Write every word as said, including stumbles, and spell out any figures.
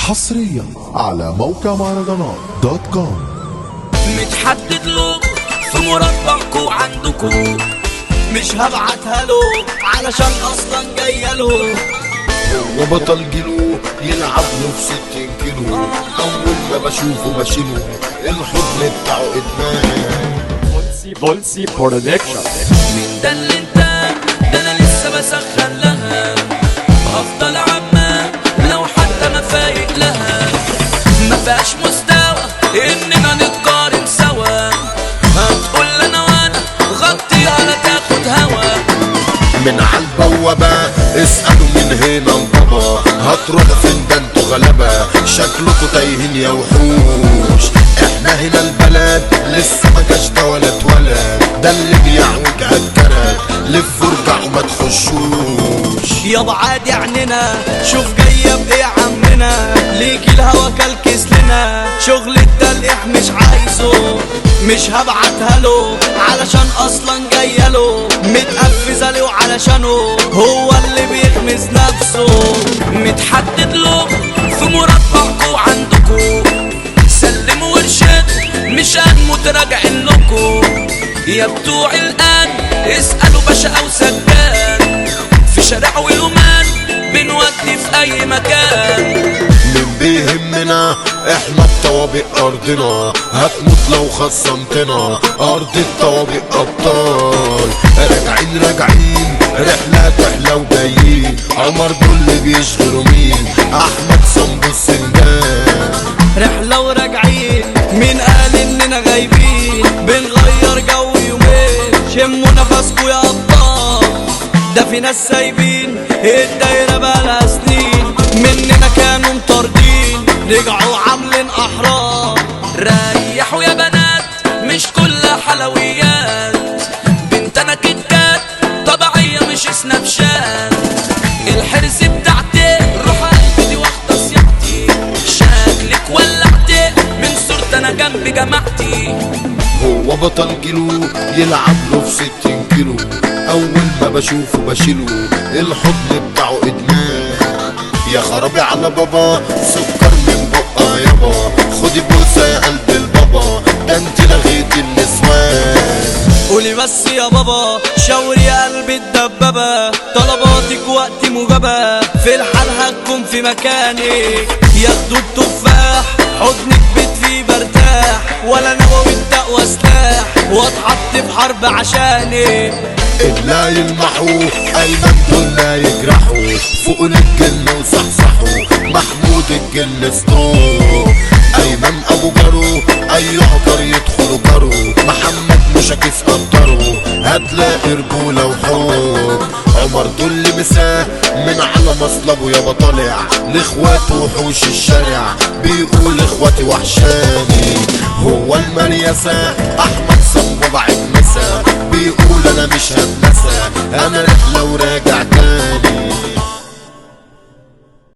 حصريا على موقع مهرجانات دوت كوم. متحدد له في مربعكو عندكو، مش هبعتها له علشان اصلا جايه له. وبطل جيلو يلعب له في ستين كيلو، اول ما بشوفه بشيله الحضن بتاعه ادمان. بولسي بولسي برودكشن. مين ده اللي انت ده انا لسه بسخن لها، افضل عمال لو حتى ما فايق لها. ما فيهاش مستوى اننا نتقارن سوا، هتقول انا وانا غطي على تاخد هوا. من عالبوابة اسألوا من هنا البابا، هتروح فين ده انتوا غلبة، شكلكوا تايهين يا وحوش. احنا هنا البلد لسه ما جاش ده ولا اتولد، ده اللي بيعوج هالكرد لف وارجع وما تخشوش. يابا عادي عننا، شوف جايه بايه عمنا، ليكي الهوا كالكس لنا. شغل التلقيح مش عايزه، مش هبعتها له علشان اصلا جايه له. متقفزه له علشانه هو اللي بيغمز نفسه. متحدد له في مربعكو عندكو، سلموا وارشدوا مش هنموت راجعين لكو. يا بتوع الان اسألوا باشا او سجان، في شارع ويومان بنودي في اي مكان. من بيهمنا احنا الطوابق ارضنا، هتموت لو خصمتنا ارض الطوابق ابطال. راجعين راجعين رحلة تحلى وجايين، عمر دول اللي بيشغلوا مين، احمد صنبو السندان. رحلة وراجعين مين قال اننا غايبين، بنغير جو يومين شموا نفسكوا يا ابطال. ده في ناس سايبين الدايرة بقالها سنين، مننا كانوا مطاردين رجعوا عاملين احرار. ريحوا يا بنات مش كلها حلويات، بنتنا كتكات طبيعية مش سناب شات. الحرص بتاعتي روح قلبي دي واخدة صياحتي، شكلك ولعتي من صورتي انا جنب جماعتي. هو بطل جيلو يلعب له في ستين كيلو، اول ما بشوفه بشيله الحضن بتاعه ادمان. يا خرابي على بابا سكر من بقى يابا، خدي بوسه يا قلب البابا، ده انت لغيت النسوان. قولي بس يا بابا شاوري يا قلبي الدبابة، طلباتك وقت مجابة، في الحال هتكون في مكانك. ياخدوا التفاح حضنك بيت فيه برتاح، ولا نووي التقوى سلاح واتحط في حرب عشانك. لا يلمحوا ايمن دول لا يجرحوا، فوق الجن وصحصحوا محمود الجن ستوب. ايمن ابو جرو اي عطر يدخلوا جرو، محمد مشاكس قدروا هتلاقي رجوله وحب. عمر دول مساه من على مصلبه يابا طالع لاخواته وحوش الشارع، بيقول اخواتي وحشاني. هو المريسة احمد صنبو بعد مسا، بيقول انا مش هتنسى، انا رحلة